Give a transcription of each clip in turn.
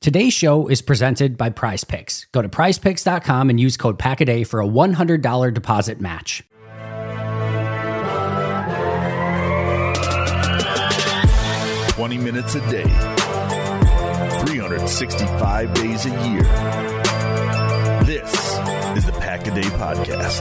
Today's show is presented by Prize Picks. Go to prizepicks.com and use code PACKADAY for a $100 deposit match. Minutes a day, 365 days a year. This is the Pack a Day Podcast.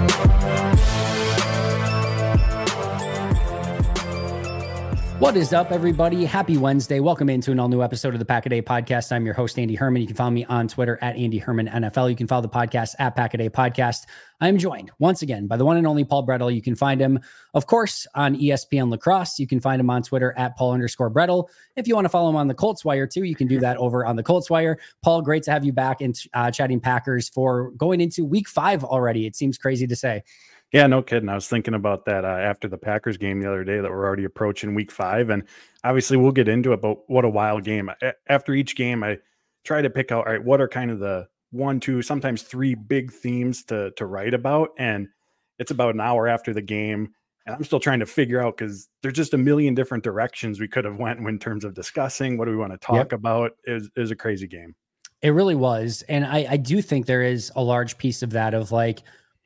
What is up, everybody? Happy Wednesday. Welcome into an all-new episode of the Pack a Day Podcast. I'm your host, Andy Herman. You can follow me on Twitter at Andy Herman NFL. You can follow the podcast at Pack a Day Podcast. I'm joined once again by the one and only Paul Bretl. You can find him, of course, on ESPN Lacrosse. You can find him on Twitter at Paul_Bretl. If you want to follow him on the Colts Wire too, you can do that over on the Colts Wire. Paul, great to have you back in chatting Packers for going into week 5 already. It seems crazy to say. Yeah, no kidding. I was thinking about that after the Packers game the other day that we're already approaching week 5. And obviously we'll get into it, but what a wild game. After each game, I try to pick out, all right, what are kind of the 1, 2, sometimes 3 big themes to write about. And it's about an hour after the game. And I'm still trying to figure out, because there's just a million different directions we could have went in terms of discussing what do we want to talk about. It was a crazy game. It really was. And I do think there is a large piece of that of like,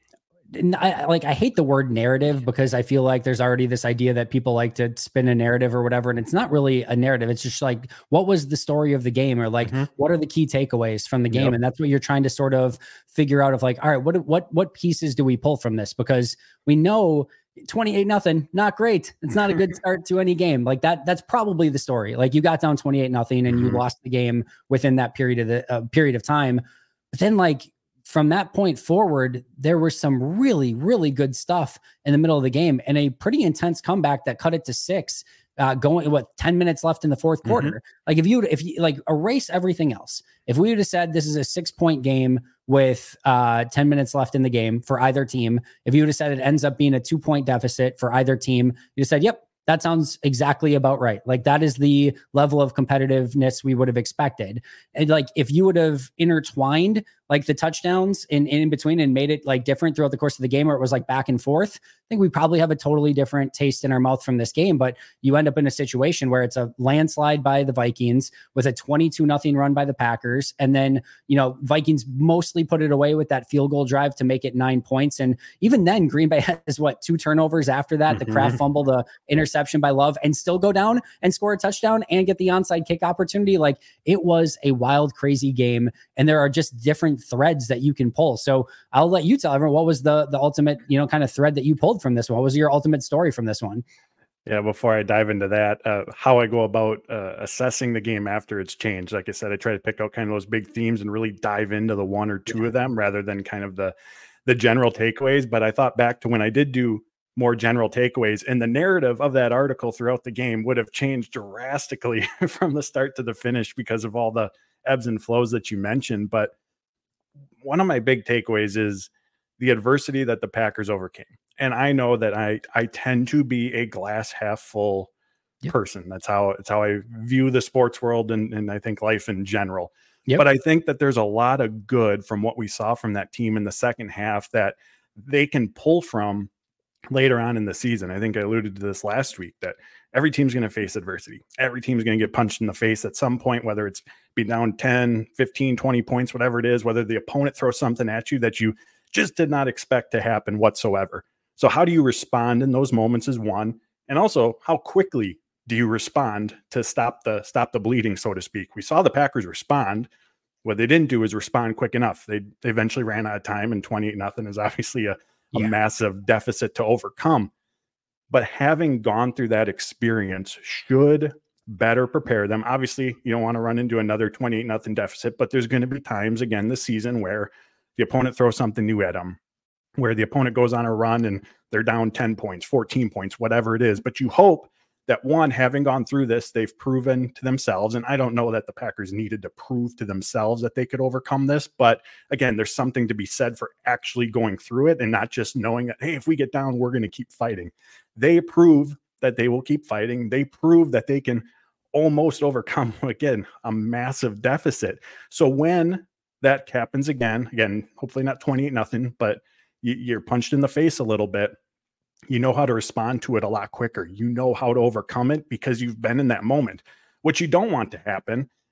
I hate the word narrative, because I feel like there's already this idea that people like to spin a narrative or whatever. And it's not really a narrative. It's just like, what was the story of the game? Or like, what are the key takeaways from the game? Yep. And that's what you're trying to sort of figure out of like, all right, what pieces do we pull from this? Because we know 28-0, not great. It's not a good start to any game. Like that's probably the story. Like you got down 28-0 and you lost the game within that period of time. But then like, from that point forward, there was some really, really good stuff in the middle of the game and a pretty intense comeback that cut it to 6, going 10 minutes left in the fourth quarter. Like if you like erase everything else, if we would have said this is a 6-point game with 10 minutes left in the game for either team, if you would have said it ends up being a 2-point deficit for either team, you said, yep, that sounds exactly about right. Like that is the level of competitiveness we would have expected. And like, if you would have intertwined like the touchdowns in between and made it like different throughout the course of the game, where it was like back and forth, I think we probably have a totally different taste in our mouth from this game. But you end up in a situation where it's a landslide by the Vikings with a 22-0 run by the Packers. And then, Vikings mostly put it away with that field goal drive to make it 9 points. And even then Green Bay has 2 turnovers after that, the Kraft fumble, the interception by Love, and still go down and score a touchdown and get the onside kick opportunity. Like it was a wild, crazy game. And there are just different threads that you can pull. So I'll let you tell everyone, what was the ultimate, kind of thread that you pulled from this one? What was your ultimate story from this one? Yeah, before I dive into that, how I go about assessing the game after it's changed. Like I said, I try to pick out kind of those big themes and really dive into the 1 or 2 of them rather than kind of the general takeaways. But I thought back to when I did do more general takeaways, and the narrative of that article throughout the game would have changed drastically from the start to the finish because of all the ebbs and flows that you mentioned. But one of my big takeaways is the adversity that the Packers overcame. And I know that I tend to be a glass half full person. That's how I view the sports world and I think life in general. But I think that there's a lot of good from what we saw from that team in the second half that they can pull from later on in the season. I think I alluded to this last week, that every team's going to face adversity. Every team's going to get punched in the face at some point, whether it's be down 10, 15, 20 points, whatever it is, whether the opponent throws something at you that you just did not expect to happen whatsoever. So how do you respond in those moments is one. And also, how quickly do you respond to stop the bleeding, so to speak? We saw the Packers respond. What they didn't do is respond quick enough. They eventually ran out of time, and 28-0 is obviously a massive deficit to overcome. But having gone through that experience should better prepare them. Obviously, you don't want to run into another 28-0 deficit, but there's going to be times again this season where the opponent throws something new at them, where the opponent goes on a run and they're down 10 points, 14 points, whatever it is. But you hope that, one, having gone through this, they've proven to themselves, and I don't know that the Packers needed to prove to themselves that they could overcome this, but again, there's something to be said for actually going through it and not just knowing that, hey, if we get down, we're going to keep fighting. They prove that they will keep fighting. They prove that they can almost overcome, again, a massive deficit. So when that happens again, hopefully not 28-0, but you're punched in the face a little bit, you know how to respond to it a lot quicker. You know how to overcome it because you've been in that moment. What you don't want to happen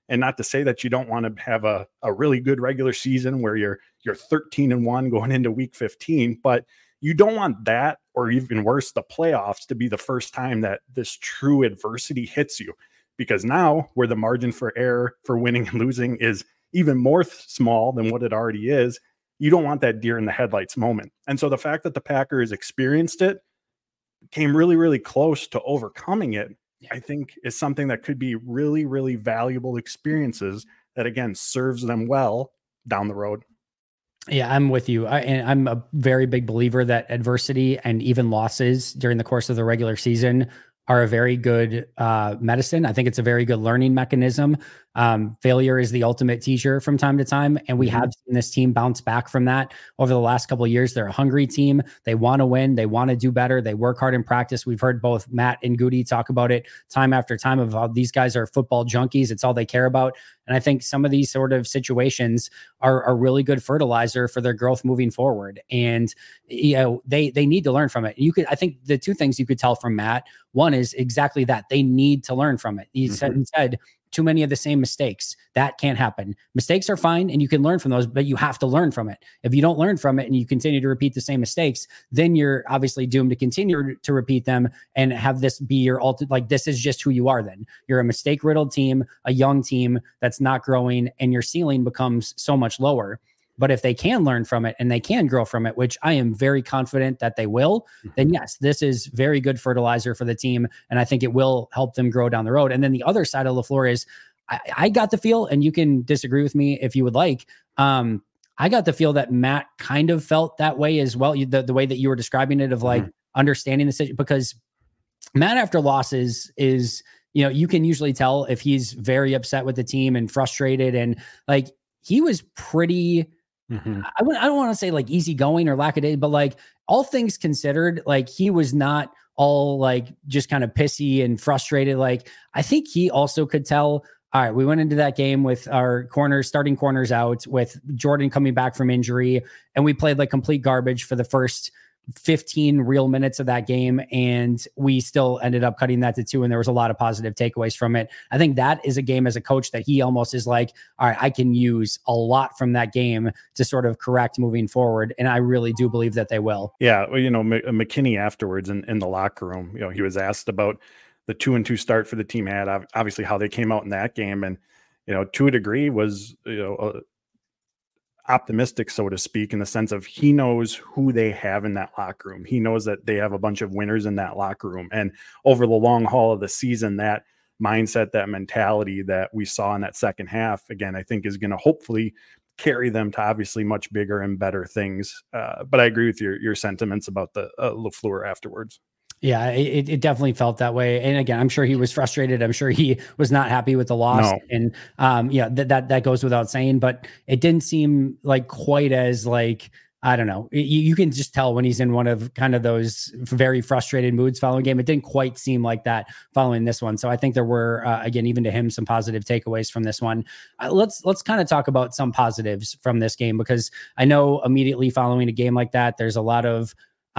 And not to say that you don't want to have a really good regular season where you're 13-1 going into week 15, but you don't want that, or even worse, the playoffs, to be the first time that this true adversity hits you, because now where the margin for error for winning and losing is even more small than what it already is, you don't want that deer in the headlights moment. And so the fact that the Packers experienced it, came really, really close to overcoming it, I think is something that could be really, really valuable experiences that, again, serves them well down the road. Yeah, I'm with you. And I'm a very big believer that adversity and even losses during the course of the regular season are a very good medicine. I think it's a very good learning mechanism. Failure is the ultimate teacher from time to time. And we have seen this team bounce back from that over the last couple of years. They're a hungry team. They want to win. They want to do better. They work hard in practice. We've heard both Matt and Goody talk about it time after time of how these guys are football junkies. It's all they care about. And I think some of these sort of situations are really good fertilizer for their growth moving forward. And, they need to learn from it. I think the two things you could tell from Matt, one is exactly that. They need to learn from it. He said too many of the same mistakes. That can't happen. Mistakes are fine and you can learn from those, but you have to learn from it. If you don't learn from it and you continue to repeat the same mistakes, then you're obviously doomed to continue to repeat them and have this be your this is just who you are. Then you're a mistake riddled team, a young team that's not growing, and your ceiling becomes so much lower. But if they can learn from it and they can grow from it, which I am very confident that they will, then yes, this is very good fertilizer for the team. And I think it will help them grow down the road. And then the other side of LaFleur is I got the feel, and you can disagree with me if you would like. I got the feel that Matt kind of felt that way as well. The way that you were describing it of understanding the situation, because Matt after losses is, you can usually tell if he's very upset with the team and frustrated, and he was pretty, I don't want to say easygoing or lackadaisical, but all things considered, he was not all just kind of pissy and frustrated. I think he also could tell, all right, we went into that game with our starting corners out, with Jordan coming back from injury, and we played complete garbage for the first 15 real minutes of that game, and we still ended up cutting that to 2, and there was a lot of positive takeaways from it. I think that is a game as a coach that he almost is all right, I can use a lot from that game to sort of correct moving forward, and I really do believe that they will. Yeah, well, McKinney afterwards in the locker room, he was asked about the 2-2 start for the team had, obviously how they came out in that game, and to a degree was optimistic, so to speak, in the sense of he knows who they have in that locker room. He knows that they have a bunch of winners in that locker room. And over the long haul of the season, that mindset, that mentality that we saw in that second half, again, I think is going to hopefully carry them to obviously much bigger and better things. But I agree with your sentiments about the LaFleur afterwards. Yeah, it definitely felt that way. And again, I'm sure he was frustrated. I'm sure he was not happy with the loss. No. And that goes without saying, but it didn't seem quite as I don't know. You can just tell when he's in one of kind of those very frustrated moods following game. It didn't quite seem like that following this one. So I think there were, again, even to him, some positive takeaways from this one. Let's kind of talk about some positives from this game, because I know immediately following a game like that, there's a lot of,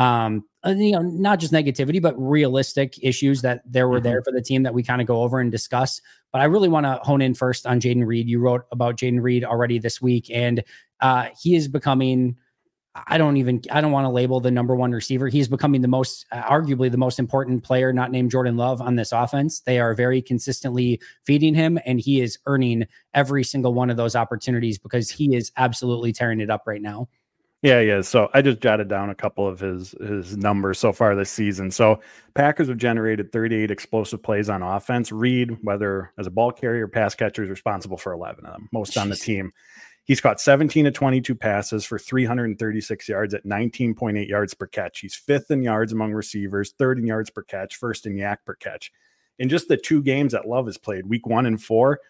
not just negativity, but realistic issues that there were there for the team that we kind of go over and discuss. But I really want to hone in first on Jayden Reed. You wrote about Jayden Reed already this week, and he is becoming, I don't want to label the number one receiver. He's becoming the most, arguably the most important player, not named Jordan Love, on this offense. They are very consistently feeding him, and he is earning every single one of those opportunities because he is absolutely tearing it up right now. Yeah. So I just jotted down a couple of his numbers so far this season. So Packers have generated 38 explosive plays on offense. Reed, whether as a ball carrier or pass catcher, is responsible for 11 of them, most on the team. He's caught 17 of 22 passes for 336 yards at 19.8 yards per catch. He's 5th in yards among receivers, 3rd in yards per catch, 1st in yak per catch. In just the 2 games that Love has played, week 1 and 4,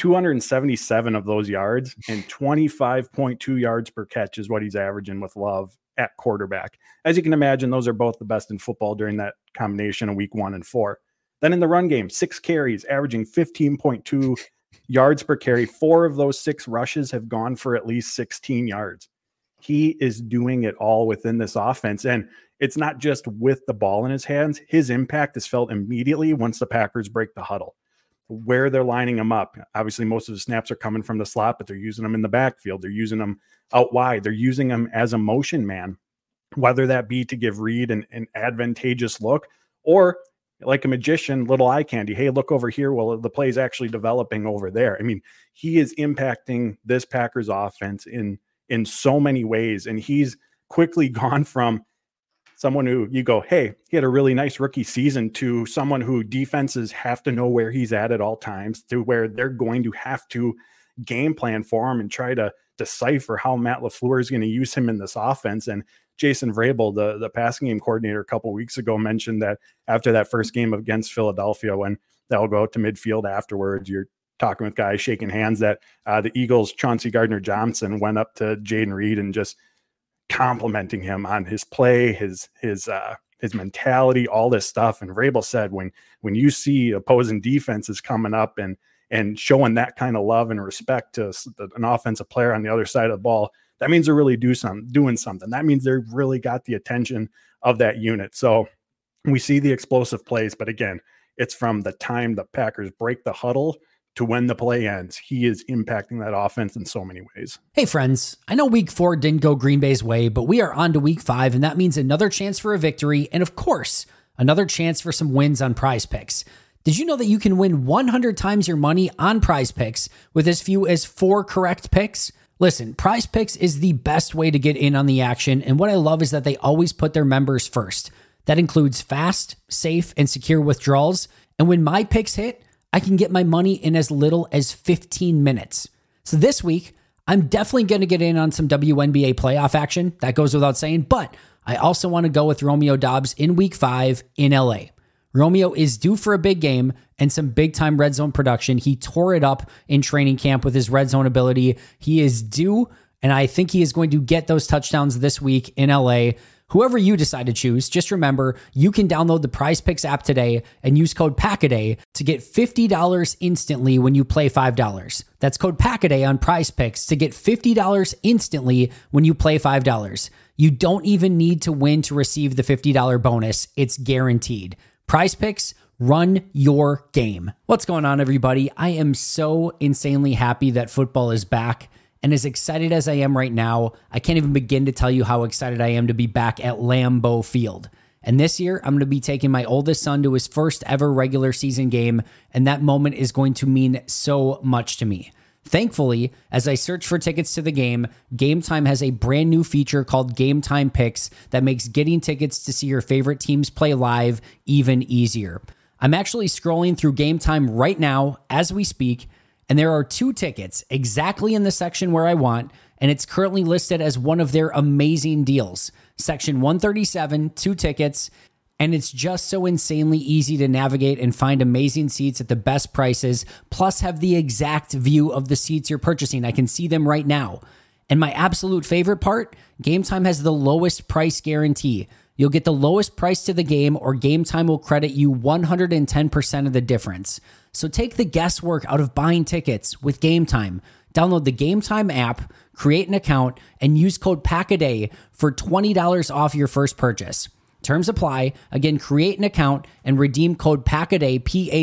277 of those yards and 25.2 yards per catch is what he's averaging with Love at quarterback. As you can imagine, those are both the best in football during that combination of week 1 and 4. Then in the run game, 6 carries, averaging 15.2 yards per carry. 4 of those 6 rushes have gone for at least 16 yards. He is doing it all within this offense. And it's not just with the ball in his hands. His impact is felt immediately once the Packers break the huddle. where they're lining them up. Obviously, most of the snaps are coming from the slot, but they're using them in the backfield. They're using them out wide. They're using them as a motion man, whether that be to give Reed an advantageous look or like a magician, little eye candy. Hey, look over here. Well, the play is actually developing over there. I mean, he is impacting this Packers offense in so many ways. And he's quickly gone from someone who you go, hey, he had a really nice rookie season, to someone who defenses have to know where he's at all times, to where they're going to have to game plan for him and try to decipher how Matt LaFleur is going to use him in this offense. And Jason Vrabel, the passing game coordinator, a couple of weeks ago mentioned that after that first game against Philadelphia, when they'll go out to midfield afterwards, you're talking with guys shaking hands, that the Eagles' Chauncey Gardner-Johnson went up to Jaden Reed and just complimenting him on his play, his mentality, all this stuff. And Vrabel said, when you see opposing defenses coming up and showing that kind of love and respect to an offensive player on the other side of the ball, that means they're really doing something. That means they've really got the attention of that unit. So we see the explosive plays, but again, it's from the time the Packers break the huddle to when the play ends. He is impacting that offense in so many ways. Hey friends, I know week 4 didn't go Green Bay's way, but we are on to week 5, and that means another chance for a victory, and of course, another chance for some wins on Prize Picks. Did you know that you can win 100 times your money on Prize Picks with as few as 4 correct picks? Listen, Prize Picks is the best way to get in on the action, and what I love is that they always put their members first. That includes fast, safe, and secure withdrawals, and when my picks hit, I can get my money in as little as 15 minutes. So this week, I'm definitely going to get in on some WNBA playoff action. That goes without saying, but I also want to go with Romeo Doubs in week 5 in LA. Romeo is due for a big game and some big time red zone production. He tore it up in training camp with his red zone ability. He is due, and I think he is going to get those touchdowns this week in LA. Whoever you decide to choose, just remember, you can download the Prize Picks app today and use code PACKADAY to get $50 instantly when you play $5. That's code PACKADAY on Prize Picks to get $50 instantly when you play $5. You don't even need to win to receive the $50 bonus. It's guaranteed. Prize Picks, run your game. What's going on, everybody? I am so insanely happy that football is back. And as excited as I am right now, I can't even begin to tell you how excited I am to be back at Lambeau Field. And this year, I'm going to be taking my oldest son to his first ever regular season game, and that moment is going to mean so much to me. Thankfully, as I search for tickets to the game, Game Time has a brand new feature called Game Time Picks that makes getting tickets to see your favorite teams play live even easier. I'm actually scrolling through Game Time right now as we speak, and there are 2 tickets exactly in the section where I want, and it's currently listed as one of their amazing deals. Section 137, 2 tickets, and it's just so insanely easy to navigate and find amazing seats at the best prices, plus have the exact view of the seats you're purchasing. I can see them right now. And my absolute favorite part, Game Time has the lowest price guarantee. You'll get the lowest price to the game, or Game Time will credit you 110% of the difference. So take the guesswork out of buying tickets with Game Time. Download the Game Time app, create an account, and use code PACKADAY for $20 off your first purchase. Terms apply. Again, create an account and redeem code PACKADAY,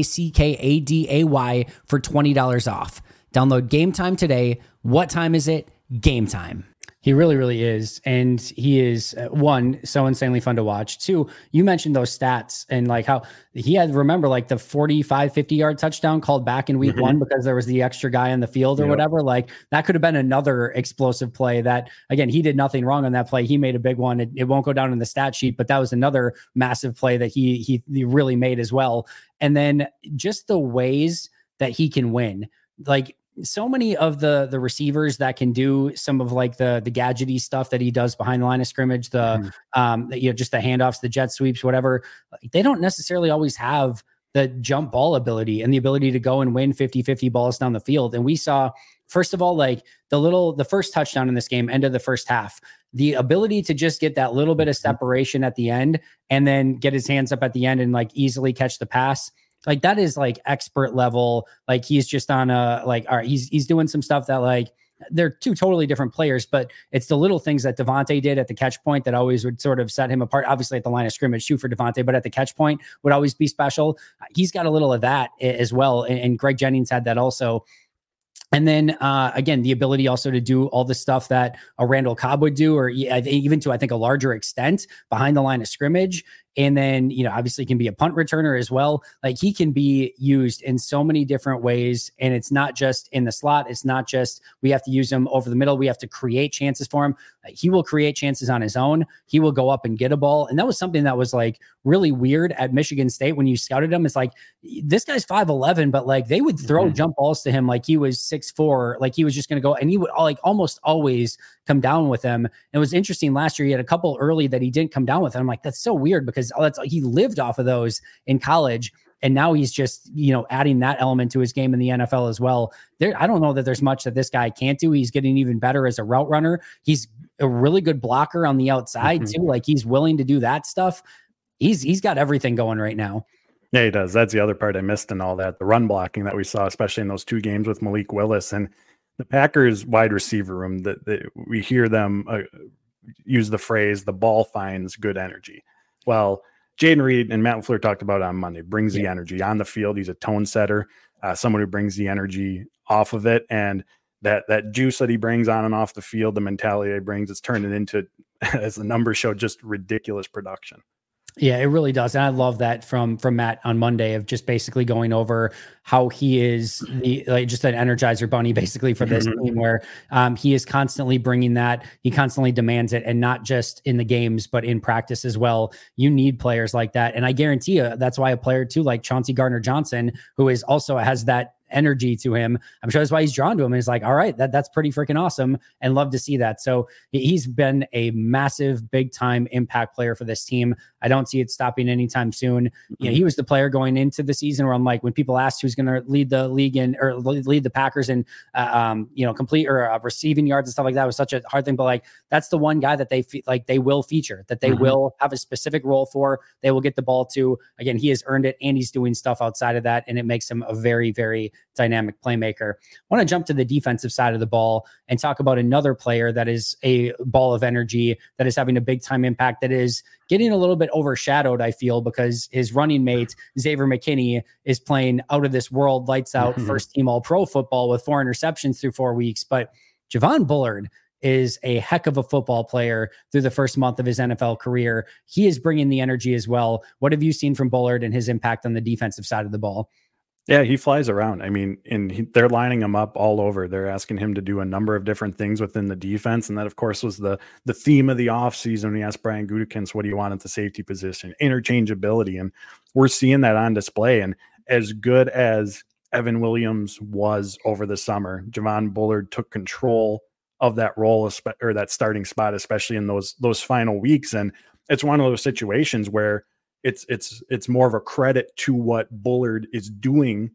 PACKADAY, for $20 off. Download Game Time today. What time is it? Game time. He really, really is. And he is, one, so insanely fun to watch. 2, you mentioned those stats and like how he had, remember, like the 45, 50-yard touchdown called back in week 1 because there was the extra guy on the field or whatever. Like that could have been another explosive play that, again, he did nothing wrong on that play. He made a big one. It won't go down in the stat sheet, but that was another massive play that he really made as well. And then just the ways that he can win, like, so many of the receivers that can do some of like the gadgety stuff that he does behind the line of scrimmage, just the handoffs, the jet sweeps, whatever, they don't necessarily always have the jump ball ability and the ability to go and win 50-50 balls down the field. And we saw, first of all, like the first touchdown in this game, end of the first half, the ability to just get that little bit of separation at the end and then get his hands up at the end and like easily catch the pass. Like that is like expert level. Like he's just on a, like, all right, he's doing some stuff that like they're two totally different players, but it's the little things that Devontae did at the catch point that always would sort of set him apart. Obviously at the line of scrimmage too for Devontae, but at the catch point would always be special. He's got a little of that as well. And Greg Jennings had that also. And then again, the ability also to do all the stuff that a Randall Cobb would do, or even to, I think, a larger extent behind the line of scrimmage. And then, obviously can be a punt returner as well. Like, he can be used in so many different ways. And it's not just in the slot. It's not just we have to use him over the middle. We have to create chances for him. He will create chances on his own. He will go up and get a ball. And that was something that was like really weird at Michigan State when you scouted him. It's like, this guy's 5'11", but like they would throw jump balls to him like he was 6'4", like he was just going to go, and he would like almost always come down with them. And it was interesting last year. He had a couple early that he didn't come down with. And I'm like, that's so weird because he lived off of those in college. And now he's just, adding that element to his game in the NFL as well. I don't know that there's much that this guy can't do. He's getting even better as a route runner. He's a really good blocker on the outside too. Like, he's willing to do that stuff. He's got everything going right now. Yeah, he does. That's the other part I missed in all that. The run blocking that we saw, especially in those two games with Malik Willis and the Packers wide receiver room, that we hear them use the phrase, the ball finds good energy. Well, Jayden Reed and Matt LaFleur talked about it on Monday, brings the energy on the field. He's a tone setter, someone who brings the energy off of it. And that juice that he brings on and off the field, the mentality he brings, it's turning into, as the numbers show, just ridiculous production. Yeah, it really does. And I love that from Matt on Monday of just basically going over how he is just an energizer bunny basically for this team, where he is constantly bringing that. He constantly demands it, and not just in the games, but in practice as well. You need players like that. And I guarantee you that's why a player too, like Chauncey Gardner-Johnson, who is also has that energy to him, I'm sure that's why he's drawn to him. And he's like, all right, that's pretty freaking awesome, and love to see that. So he's been a massive, big time impact player for this team. I don't see it stopping anytime soon. He was the player going into the season where I'm like, when people asked who's going to lead the league or lead the Packers in, complete or receiving yards and stuff like that, was such a hard thing. But like, that's the one guy that they will feature, that they will have a specific role for. They will get the ball to. Again, he has earned it, and he's doing stuff outside of that, and it makes him a very, very dynamic playmaker. I want to jump to the defensive side of the ball and talk about another player that is a ball of energy, that is having a big time impact, that is getting a little bit overshadowed, I feel, because his running mate, Xavier McKinney, is playing out of this world, lights out, first team all pro football with 4 interceptions through 4 weeks. But Javon Bullard is a heck of a football player through the first month of his NFL career. He is bringing the energy as well. What have you seen from Bullard and his impact on the defensive side of the ball? Yeah, he flies around. I mean, they're lining him up all over. They're asking him to do a number of different things within the defense. And that, of course, was the theme of the offseason when he asked Brian Gutekunst, what do you want at the safety position? Interchangeability. And we're seeing that on display. And as good as Evan Williams was over the summer, Javon Bullard took control of that role, or that starting spot, especially in those final weeks. And it's one of those situations where it's more of a credit to what Bullard is doing,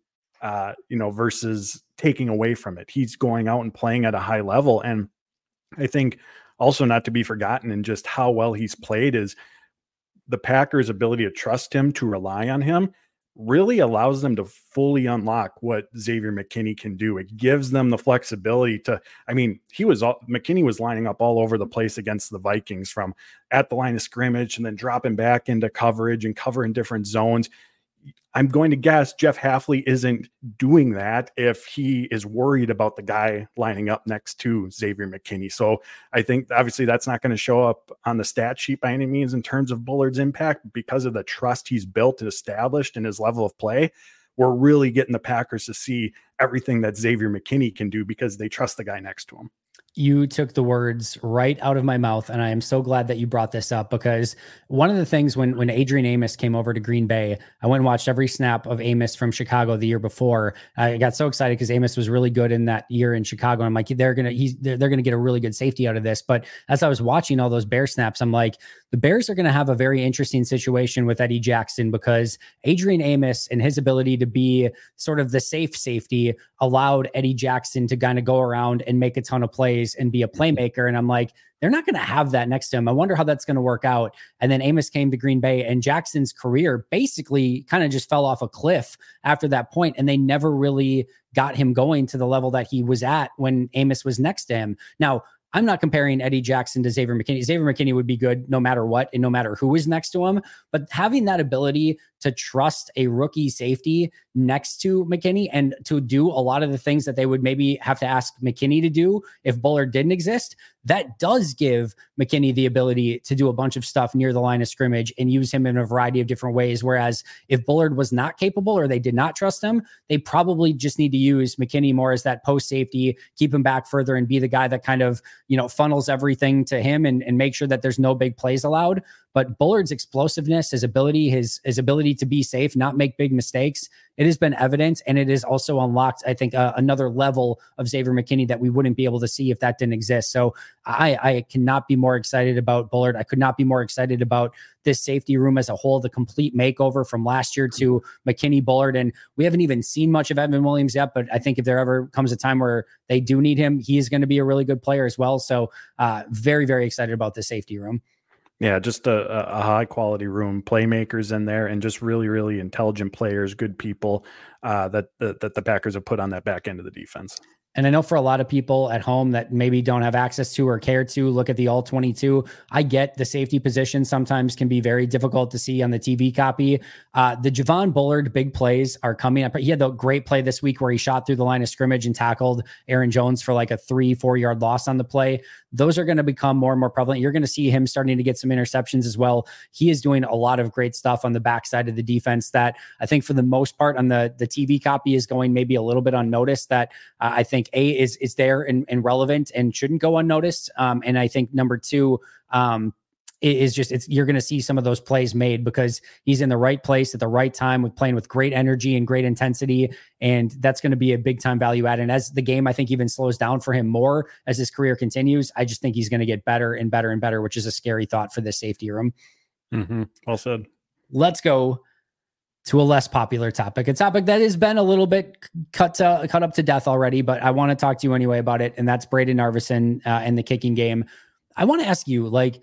versus taking away from it. He's going out and playing at a high level. And I think also not to be forgotten in just how well he's played is the Packers' ability to trust him, to rely on him, really allows them to fully unlock what Xavier McKinney can do. It gives them the flexibility to, McKinney was lining up all over the place against the Vikings, from at the line of scrimmage and then dropping back into coverage and covering different zones. I'm going to guess Jeff Hafley isn't doing that if he is worried about the guy lining up next to Xavier McKinney. So I think obviously that's not going to show up on the stat sheet by any means in terms of Bullard's impact, because of the trust he's built and established in his level of play. We're really getting the Packers to see everything that Xavier McKinney can do because they trust the guy next to him. You took the words right out of my mouth, and I am so glad that you brought this up, because one of the things when Adrian Amos came over to Green Bay, I went and watched every snap of Amos from Chicago the year before. I got so excited because Amos was really good in that year in Chicago. I'm like, they're gonna get a really good safety out of this. But as I was watching all those Bear snaps, I'm like, the Bears are going to have a very interesting situation with Eddie Jackson, because Adrian Amos and his ability to be sort of the safe safety allowed Eddie Jackson to kind of go around and make a ton of plays and be a playmaker. And I'm like, they're not going to have that next to him. I wonder how that's going to work out. And then Amos came to Green Bay, and Jackson's career basically kind of just fell off a cliff after that point, and they never really got him going to the level that he was at when Amos was next to him. Now, I'm not comparing Eddie Jackson to Xavier McKinney. Xavier McKinney would be good no matter what and no matter who is next to him. But having that ability to trust a rookie safety next to McKinney and to do a lot of the things that they would maybe have to ask McKinney to do if Bullard didn't exist, that does give McKinney the ability to do a bunch of stuff near the line of scrimmage and use him in a variety of different ways. Whereas if Bullard was not capable or they did not trust him, they probably just need to use McKinney more as that post safety, keep him back further and be the guy that kind of, funnels everything to him and make sure that there's no big plays allowed. But Bullard's explosiveness, his ability to be safe, not make big mistakes, it has been evident, and it has also unlocked, I think, another level of Xavier McKinney that we wouldn't be able to see if that didn't exist. So I cannot be more excited about Bullard. I could not be more excited about this safety room as a whole, the complete makeover from last year to McKinney, Bullard. And we haven't even seen much of Evan Williams yet, but I think if there ever comes a time where they do need him, he is going to be a really good player as well. So very, very excited about the safety room. Yeah, just a high quality room, playmakers in there, and just really, really intelligent players, good people that the Packers have put on that back end of the defense. And I know for a lot of people at home that maybe don't have access to or care to look at the all 22, I get the safety position sometimes can be very difficult to see on the TV copy. The Javon Bullard big plays are coming up. He had the great play this week where he shot through the line of scrimmage and tackled Aaron Jones for like a 3-4 yard loss on the play. Those are going to become more and more prevalent. You're going to see him starting to get some interceptions as well. He is doing a lot of great stuff on the backside of the defense that I think for the most part on the TV copy is going maybe a little bit unnoticed, that I think is there and relevant and shouldn't go unnoticed. And I think number two, you're going to see some of those plays made because he's in the right place at the right time with playing with great energy and great intensity. And that's going to be a big time value add. And as the game, I think even slows down for him more as his career continues, I just think he's going to get better and better and better, which is a scary thought for this safety room. Mm-hmm. Well said. Let's go to a less popular topic, a topic that has been a little bit cut up to death already, but I want to talk to you anyway about it. And that's Brayden Narveson and the kicking game. I want to ask you, like,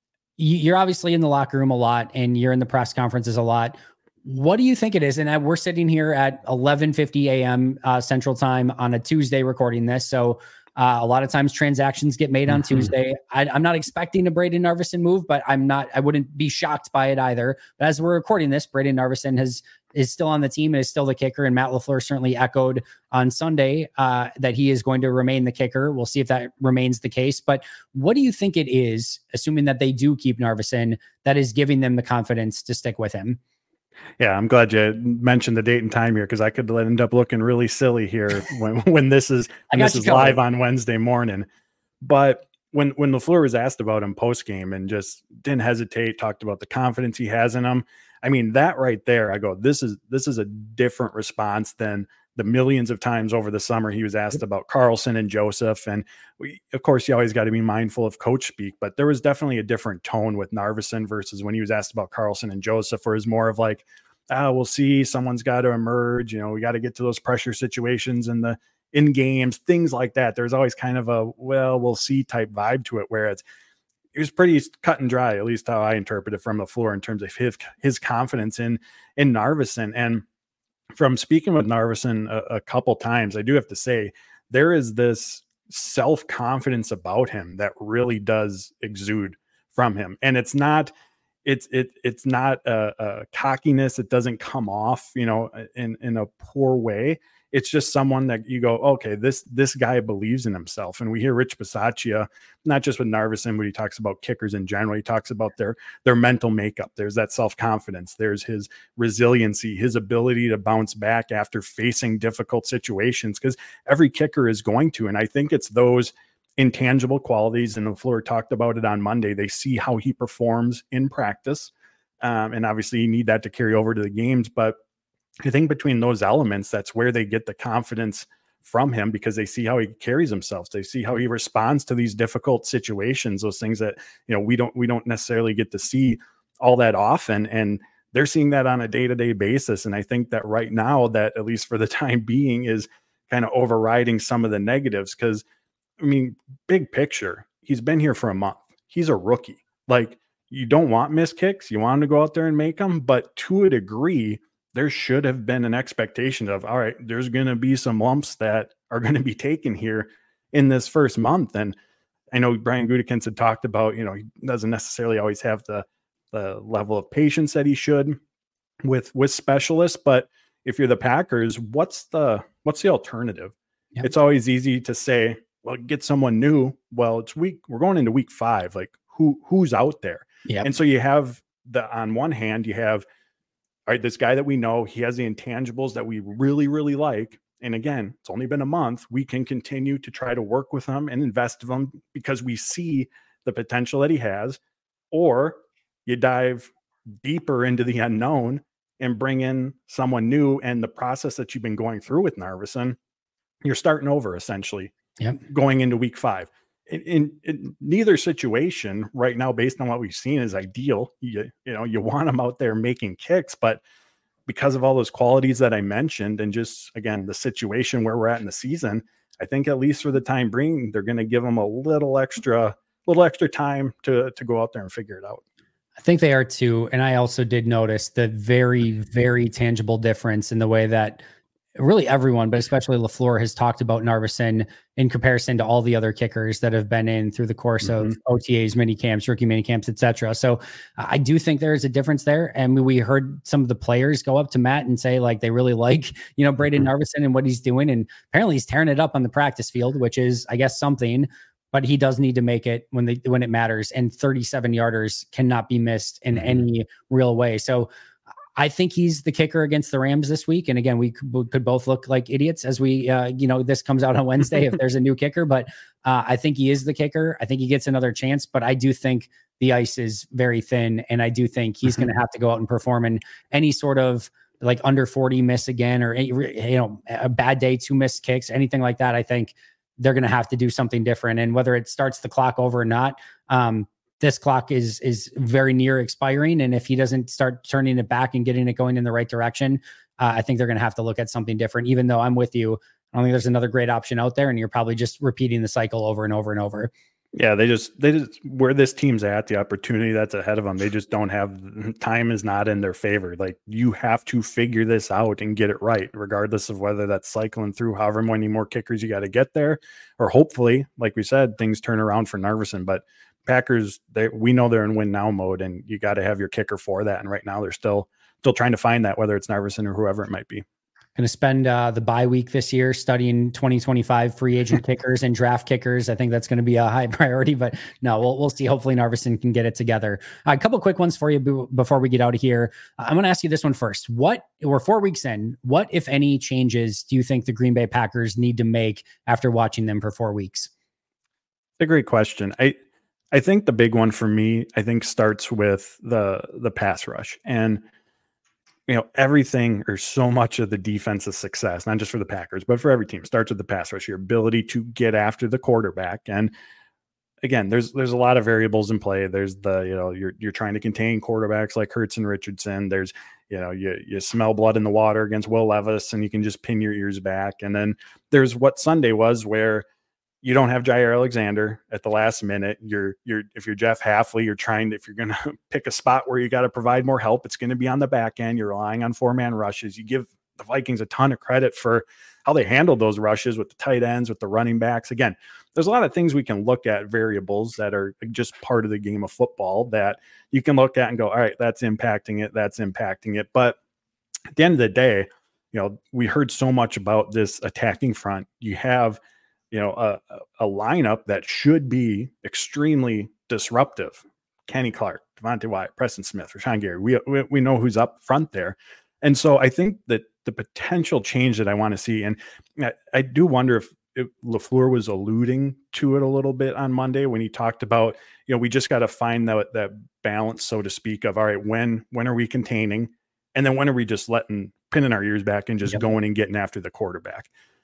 you're obviously in the locker room a lot and you're in the press conferences a lot. What do you think it is? And we're sitting here at 11:50 a.m. Central Time on a Tuesday recording this. So a lot of times transactions get made on Tuesday. I'm not expecting a Brayden Narveson move, but I wouldn't be shocked by it either. But as we're recording this, Brayden Narveson is still on the team and is still the kicker. And Matt LaFleur certainly echoed on Sunday that he is going to remain the kicker. We'll see if that remains the case. But what do you think it is, assuming that they do keep Narveson, that is giving them the confidence to stick with him? Yeah, I'm glad you mentioned the date and time here because I could end up looking really silly here when this is live on Wednesday morning. But when LaFleur was asked about him post game and just didn't hesitate, talked about the confidence he has in him. I mean, that right there, I go, this is a different response than the millions of times over the summer he was asked about Carlson and Joseph. And of course, you always got to be mindful of coach speak, but there was definitely a different tone with Narveson versus when he was asked about Carlson and Joseph, where it's more of like, we'll see, someone's got to emerge. We got to get to those pressure situations in games, things like that. There's always kind of a, well, we'll see type vibe to it, where it was pretty cut and dry, at least how I interpret it from LaFleur in terms of his confidence in Narveson. And from speaking with Narveson a couple times, I do have to say there is this self-confidence about him that really does exude from him. And it's not a cockiness. It doesn't come off, in a poor way. It's just someone that you go, okay, this guy believes in himself. And we hear Rich Bisaccia, not just with Narveson, but he talks about kickers in general. He talks about their mental makeup. There's that self-confidence. There's his resiliency, his ability to bounce back after facing difficult situations, because every kicker is going to. And I think it's those intangible qualities. And LaFleur talked about it on Monday. They see how he performs in practice. And obviously you need that to carry over to the games. But I think between those elements, that's where they get the confidence from him because they see how he carries himself. They see how he responds to these difficult situations, those things that, we don't necessarily get to see all that often. And they're seeing that on a day-to-day basis. And I think that right now, that at least for the time being, is kind of overriding some of the negatives. Because, big picture, he's been here for a month. He's a rookie. Like, you don't want missed kicks. You want him to go out there and make them. But to a degree, there should have been an expectation of, all right, there's going to be some lumps that are going to be taken here in this first month. And I know Brian Gutekunst had talked about, he doesn't necessarily always have the level of patience that he should with specialists. But if you're the Packers, what's the alternative? Yep. It's always easy to say, well, get someone new. Well, we're going into week 5. Like, who's out there? Yep. And so you have on one hand, you have, all right, this guy that we know, he has the intangibles that we really, really like. And again, it's only been a month. We can continue to try to work with him and invest in him because we see the potential that he has. Or you dive deeper into the unknown and bring in someone new, and the process that you've been going through with Narveson, you're starting over essentially. Yep. Going into week 5. In neither situation right now, based on what we've seen, is ideal. You want him out there making kicks, but because of all those qualities that I mentioned, and just, again, the situation where we're at in the season, I think at least for the time being, they're going to give him a little extra time to go out there and figure it out. I think they are too. And I also did notice the very, very tangible difference in the way that really everyone, but especially LaFleur, has talked about Narveson in comparison to all the other kickers that have been in through the course of OTAs, mini camps, rookie mini camps, etc. So I do think there is a difference there. And we heard some of the players go up to Matt and say, like, they really like, Brayden Narveson and what he's doing. And apparently he's tearing it up on the practice field, which is, I guess, something, but he does need to make it when it matters. And 37-yarders cannot be missed in any real way. So I think he's the kicker against the Rams this week. And again, we could both look like idiots as we, this comes out on Wednesday if there's a new kicker, but I think he is the kicker. I think he gets another chance, but I do think the ice is very thin. And I do think he's going to have to go out and perform in any sort of like under 40 miss again, or, a bad day, 2 missed kicks, anything like that. I think they're going to have to do something different. And whether it starts the clock over or not, this clock is very near expiring. And if he doesn't start turning it back and getting it going in the right direction, I think they're going to have to look at something different, even though I'm with you. I don't think there's another great option out there, and you're probably just repeating the cycle over and over and over. Yeah, they just where this team's at, the opportunity that's ahead of them, they just don't have, time is not in their favor. Like, you have to figure this out and get it right, regardless of whether that's cycling through however many more kickers you got to get there, or hopefully, like we said, things turn around for Narveson. But Packers, we know they're in win now mode, and you got to have your kicker for that. And right now they're still trying to find that, whether it's Narveson or whoever it might be. Going to spend the bye week this year studying 2025 free agent kickers and draft kickers. I think that's going to be a high priority, but no, we'll see. Hopefully Narveson can get it together. A couple quick ones for you before we get out of here. I'm going to ask you this one first. We're 4 weeks in. What, if any, changes do you think the Green Bay Packers need to make after watching them for 4 weeks? It's a great question. I think the big one for me, starts with the pass rush. And, everything, or so much of the defensive success, not just for the Packers, but for every team, starts with the pass rush, your ability to get after the quarterback. And again, there's a lot of variables in play. There's you're trying to contain quarterbacks like Hurts and Richardson. There's, you smell blood in the water against Will Levis, and you can just pin your ears back. And then there's what Sunday was, where you don't have Jair Alexander at the last minute. If you're Jeff Hafley, if you're going to pick a spot where you got to provide more help, it's going to be on the back end. You're relying on 4-man rushes. You give the Vikings a ton of credit for how they handled those rushes with the tight ends, with the running backs. Again, there's a lot of things we can look at, variables that are just part of the game of football that you can look at and go, all right, that's impacting it. That's impacting it. But at the end of the day, we heard so much about this attacking front. You have, a lineup that should be extremely disruptive. Kenny Clark, Devontae Wyatt, Preston Smith, Rashawn Gary. We know who's up front there. And so I think that the potential change that I want to see, and I do wonder if LaFleur was alluding to it a little bit on Monday when he talked about, we just got to find that balance, so to speak, of, all right, when are we containing? And then when are we just pinning our ears back and just going and getting after the quarterback?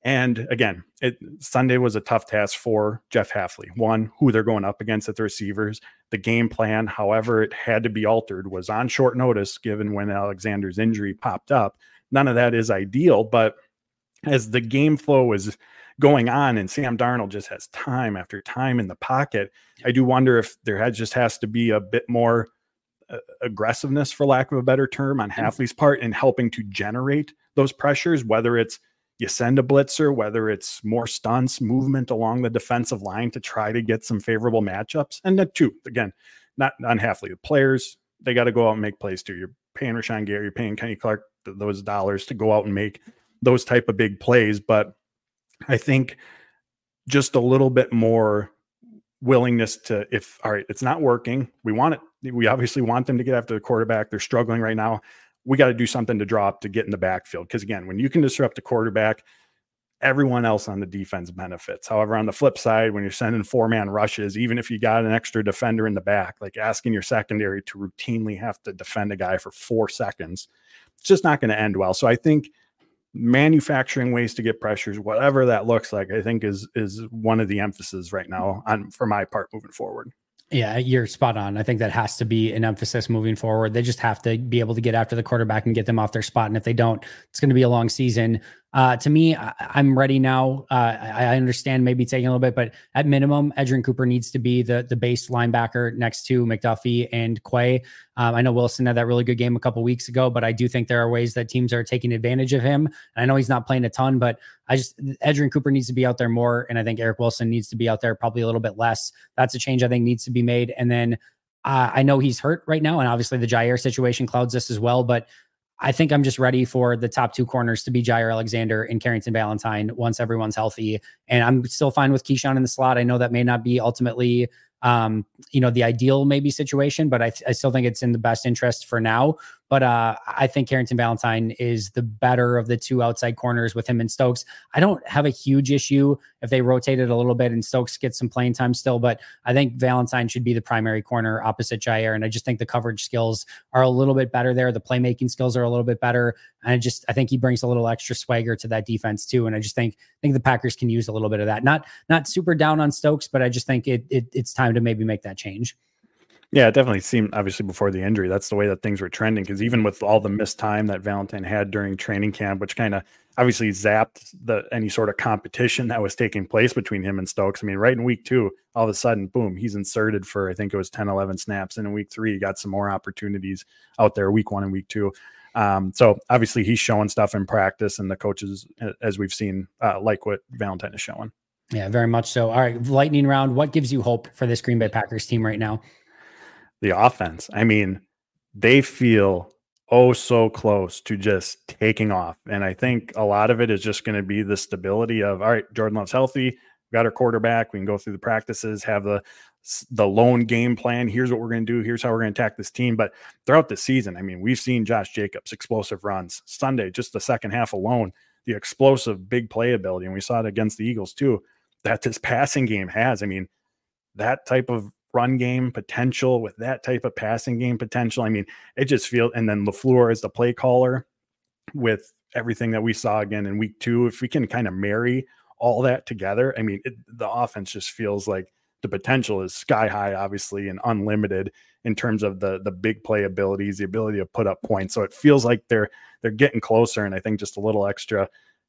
And again, Sunday was a tough task for Jeff Hafley. One, who they're going up against at the receivers, the game plan, however it had to be altered, was on short notice given when Alexander's injury popped up. None of that is ideal, but as the game flow was going on and Sam Darnold just has time after time in the pocket, I do wonder if there just has to be a bit more aggressiveness, for lack of a better term, on Hafley's part in helping to generate those pressures, whether it's you send a blitzer, whether it's more stunts, movement along the defensive line to try to get some favorable matchups. And that too, again, not on Hafley, the players, they got to go out and make plays too. You're paying Rashawn Gary, you're paying Kenny Clark those dollars to go out and make those type of big plays. But I think just a little bit more willingness to, if, all right, it's not working, we obviously want them to get after the quarterback. They're struggling right now. We got to do something to drop to get in the backfield. Because again, when you can disrupt the quarterback, everyone else on the defense benefits. However, on the flip side, when you're sending 4-man rushes, even if you got an extra defender in the back, like asking your secondary to routinely have to defend a guy for 4 seconds, it's just not going to end well. So I think manufacturing ways to get pressures, whatever that looks like, I think is one of the emphasis right now for my part moving forward. Yeah, you're spot on. I think that has to be an emphasis moving forward. They just have to be able to get after the quarterback and get them off their spot. And if they don't, it's going to be a long season. To me, I'm ready now. I understand maybe taking a little bit, but at minimum, Edgerrin Cooper needs to be the base linebacker next to McDuffie and Quay. I know Wilson had that really good game a couple weeks ago, but I do think there are ways that teams are taking advantage of him. And I know he's not playing a ton, but Edgerrin Cooper needs to be out there more. And I think Eric Wilson needs to be out there probably a little bit less. That's a change I think needs to be made. And then I know he's hurt right now, and obviously the Jaire situation clouds this as well, but I think I'm just ready for the top 2 corners to be Jaire Alexander and Carrington Valentine once everyone's healthy. And I'm still fine with Keyshawn in the slot. I know that may not be ultimately, the ideal maybe situation, but I still think it's in the best interest for now. But I think Carrington Valentine is the better of the 2 outside corners with him and Stokes. I don't have a huge issue if they rotate it a little bit and Stokes gets some playing time still, but I think Valentine should be the primary corner opposite Jaire. And I just think the coverage skills are a little bit better there. The playmaking skills are a little bit better. And I think he brings a little extra swagger to that defense too. And I think the Packers can use a little bit of that. Not super down on Stokes, but I just think it's time to maybe make that change. Yeah, it definitely seemed, obviously before the injury, that's the way that things were trending. Because even with all the missed time that Valentine had during training camp, which kind of obviously zapped any sort of competition that was taking place between him and Stokes. I mean, right in week 2, all of a sudden, boom, he's inserted for, I think it was 10, 11 snaps. And in week 3, he got some more opportunities out there, week 1 and week 2. So obviously he's showing stuff in practice, and the coaches, as we've seen, like what Valentine is showing. Yeah, very much so. All right, lightning round. What gives you hope for this Green Bay Packers team right now? The offense. I mean, they feel so close to just taking off. And I think a lot of it is just going to be the stability of, all right, Jordan Love's healthy. We got our quarterback. We can go through the practices, have the lone game plan. Here's what we're going to do. Here's how we're going to attack this team. But throughout the season, I mean, we've seen Josh Jacobs, explosive runs. Sunday, just the second half alone, the explosive big play ability. And we saw it against the Eagles too, that this passing game has. I mean, that type of run game potential with that type of passing game potential. I mean, it just feels, and then LaFleur is the play caller with everything that we saw again in week 2. If we can kind of marry all that together, I mean, the offense just feels like the potential is sky high, obviously, and unlimited in terms of the big play abilities, the ability to put up points. So it feels like they're getting closer. And I think just a little extra,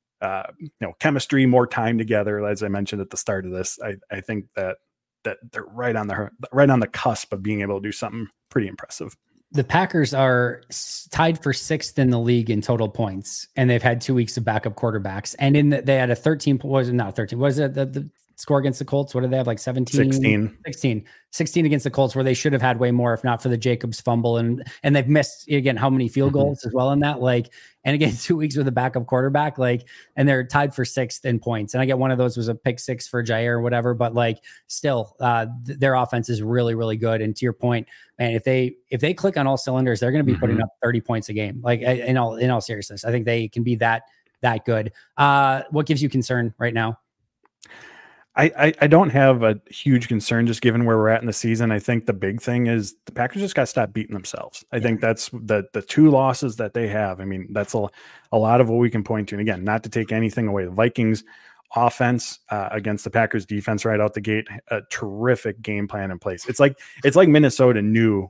chemistry, more time together. As I mentioned at the start of this, I think that they're right on the cusp of being able to do something pretty impressive. The Packers are tied for 6th in the league in total points, and they've had 2 weeks of backup quarterbacks. And they had a 13. Was it not 13? Was it the score against the Colts? What did they have? Like 17, 16 against the Colts, where they should have had way more if not for the Jacobs fumble. And they've missed again how many field goals as well in that. And again, 2 weeks with a backup quarterback, and they're tied for 6th in points. And I get one of those was a pick 6 for Jaire or whatever, but still, their offense is really, really good. And to your point, man, if they click on all cylinders, they're going to be putting up 30 points a game. In all seriousness, I think they can be that good. What gives you concern right now? I don't have a huge concern just given where we're at in the season. I think the big thing is the Packers just got to stop beating themselves. I think that's the 2 losses that they have. I mean, that's a lot of what we can point to. And again, not to take anything away. The Vikings offense against the Packers defense right out the gate, a terrific game plan in place. It's like Minnesota knew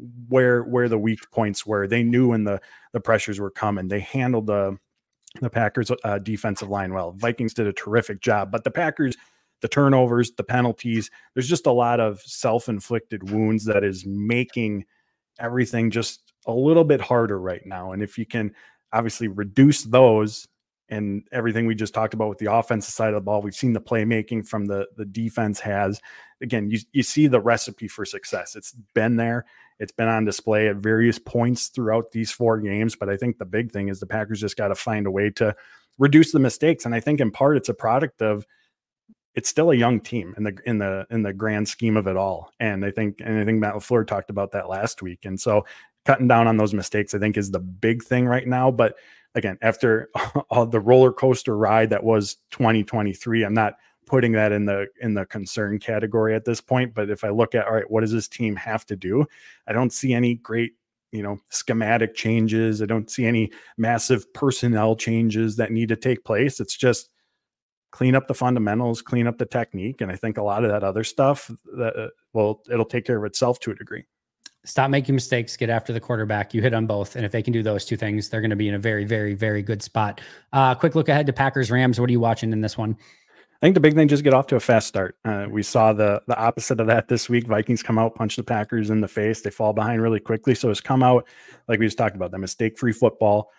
where the weak points were. They knew when the pressures were coming. They handled the Packers defensive line well. Vikings did a terrific job, but the Packers, the turnovers, the penalties, there's just a lot of self-inflicted wounds that is making everything just a little bit harder right now. And if you can obviously reduce those and everything we just talked about with the offensive side of the ball, we've seen the playmaking from the defense has, again, you see the recipe for success. It's been there. It's been on display at various points throughout these 4 games. But I think the big thing is the Packers just got to find a way to reduce the mistakes. And I think in part it's a product of, it's still a young team in the grand scheme of it all. And I think Matt LaFleur talked about that last week. And so cutting down on those mistakes, I think, is the big thing right now. But again, after all the roller coaster ride that was 2023, I'm not putting that in the concern category at this point. But if I look at, all right, what does this team have to do? I don't see any great, schematic changes. I don't see any massive personnel changes that need to take place. It's just clean up the fundamentals, clean up the technique. And I think a lot of that other stuff it'll take care of itself to a degree. Stop making mistakes, get after the quarterback. You hit on both. And if they can do those 2 things, they're going to be in a very, very, very good spot. Quick look ahead to Packers Rams. What are you watching in this one? I think the big thing, just get off to a fast start. We saw the opposite of that this week. Vikings come out, punch the Packers in the face. They fall behind really quickly. So it's come out, like we just talked about, the mistake-free football,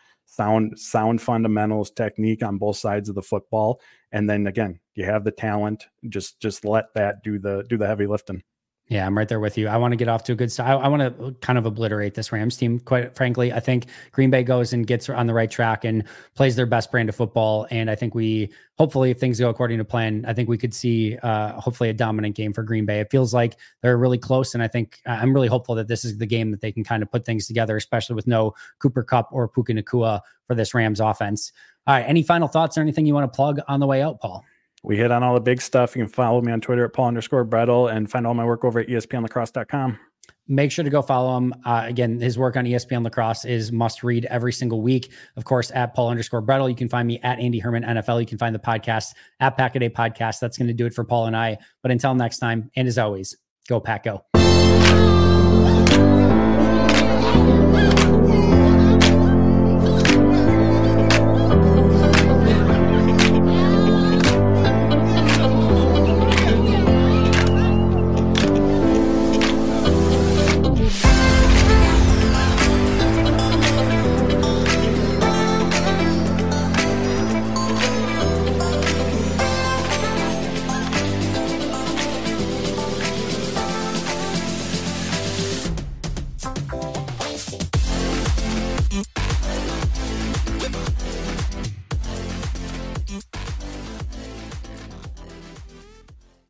sound fundamentals, technique on both sides of the football. And then again, you have the talent. Just let that do the heavy lifting. Yeah, I'm right there with you. I want to get off to a good start. I want to kind of obliterate this Rams team, quite frankly. I think Green Bay goes and gets on the right track and plays their best brand of football. And I think hopefully, if things go according to plan, I think we could see hopefully a dominant game for Green Bay. It feels like they're really close. And I think I'm really hopeful that this is the game that they can kind of put things together, especially with no Cooper Kupp or Puka Nacua for this Rams offense. All right. Any final thoughts or anything you want to plug on the way out, Paul? We hit on all the big stuff. You can follow me on Twitter at Paul_Brettel and find all my work over at ESPNlacrosse.com. Make sure to go follow him. Again, his work on ESPN Lacrosse is must read every single week. Of course, at Paul_Brettel. You can find me at Andy Herman NFL. You can find the podcast at Pack-A-Day Podcast. That's going to do it for Paul and I. But until next time, and as always, go Pack Go.